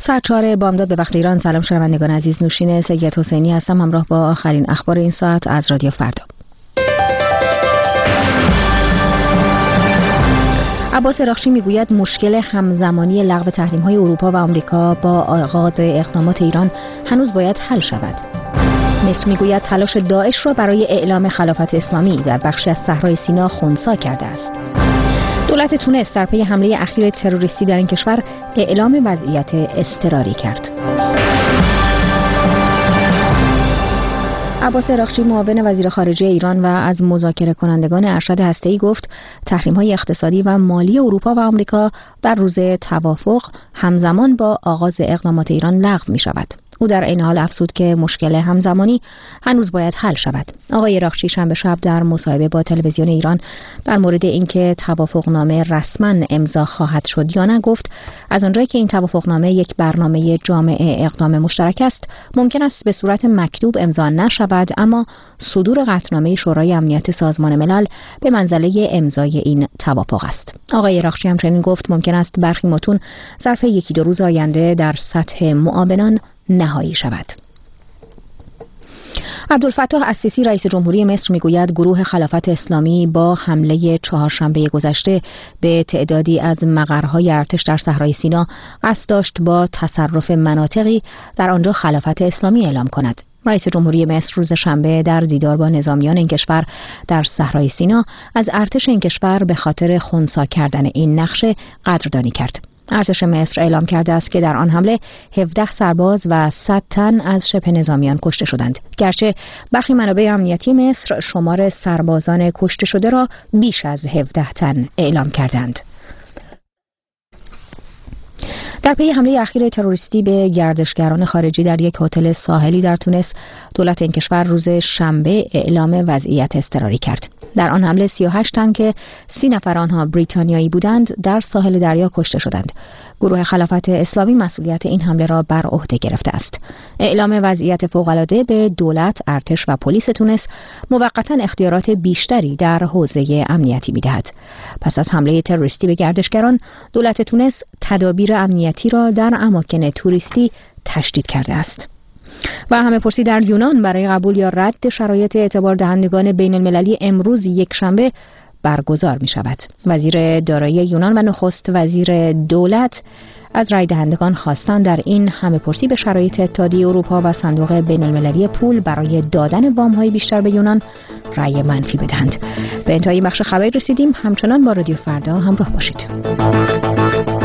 ساعت 4 بامداد به وقت ایران. سلام شنوندگان عزیز، نوشین سید حسینی هستم همراه با آخرین اخبار این ساعت از رادیو فردا. عباس اراغچی میگوید مشکل همزمانی لغو تحریم‌های اروپا و آمریکا با آغاز اقدامات ایران هنوز باید حل شود. مصر میگوید تلاش داعش را برای اعلام خلافت اسلامی در بخشی از صحرای سینا خنثی کرده است. دولت تونس در پی حمله اخیر تروریستی در این کشور اعلام وضعیت اضطراری کرد. عباس اراغچی معاون وزیر خارجه ایران و از مذاکره کنندگان ارشد هسته‌ای گفت تحریم‌های اقتصادی و مالی اروپا و آمریکا در روز توافق همزمان با آغاز اقدامات ایران لغو می‌شود. او در این حال افزود که مشکل همزمانی هنوز باید حل شود. آقای اراغچی شنبه شب در مصاحبه با تلویزیون ایران در مورد اینکه توافقنامه رسما امضا خواهد شد یا نه گفت از آنجایی که این توافقنامه یک برنامه جامع اقدام مشترک است ممکن است به صورت مکتوب امضا نشود، اما صدور قطعنامه شورای امنیت سازمان ملل به منزله امضای این توافق است. آقای اراغچی همچنین گفت ممکن است برخی متون ظرف 1-2 روز آینده در سطح معاونان نهایی شود. عبدالفتاح السیسی رئیس جمهوری مصر میگوید گروه خلافت اسلامی با حمله چهارشنبه گذشته به تعدادی از مقرهای ارتش در صحرای سینا قصد داشت با تصرف مناطقی در آنجا خلافت اسلامی اعلام کند. رئیس جمهوری مصر روز شنبه در دیدار با نظامیان این کشور در صحرای سینا از ارتش این کشور به خاطر خنثی کردن این نقشه قدردانی کرد. ارتش مصر اعلام کرده است که در آن حمله 17 سرباز و 100 تن از شبه نظامیان کشته شدند، گرچه برخی منابع امنیتی مصر شمار سربازان کشته شده را بیش از 17 تن اعلام کردند. در پی حمله اخیر تروریستی به گردشگران خارجی در یک هتل ساحلی در تونس، دولت این کشور روز شنبه اعلام وضعیت اضطراری کرد. در آن حمله 38 تن که 30 نفر آنها بریتانیایی بودند در ساحل دریا کشته شدند. گروه خلافت اسلامی مسئولیت این حمله را بر عهده گرفته است. اعلام وضعیت فوق‌العاده به دولت، ارتش و پلیس تونس موقتا اختیارات بیشتری در حوزه امنیتی می‌دهد. پس از حمله تروریستی به گردشگران، دولت تونس تدابیر امنیتی را در اماکن توریستی تشدید کرده است. و همه پرسی در یونان برای قبول یا رد شرایط اعتبار دهندگان بین المللی امروز یک-شنبه برگزار می شود. وزیر دارایی یونان و نخست وزیر دولت از رای دهندگان خواستند در این همه پرسی به شرایط اتحادیه اروپا و صندوق بین المللی پول برای دادن وام‌های بیشتر به یونان رای منفی بدهند. به انتهای بخش خبری رسیدیم. همچنان با رادیو فردا همراه باشید.